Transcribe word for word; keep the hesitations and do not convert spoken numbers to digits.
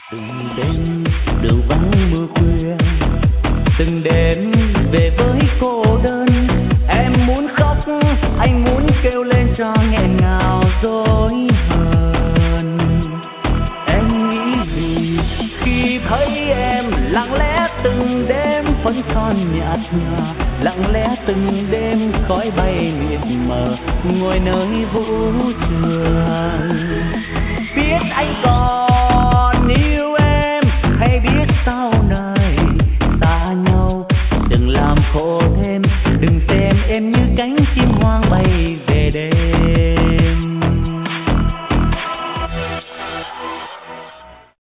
Từng đêm đường vắng mưa khuya, từng đêm về với cô đơn. Em muốn khóc, anh muốn kêu lên cho nghẹn ngào dối hờn. Em nghĩ gì khi thấy em lặng lẽ từng đêm phấn son nhạt nhòa, lặng lẽ từng đêm khói bay mịt mờ ngồi nơi vũ trường. Biết anh còn yêu em hay biết sao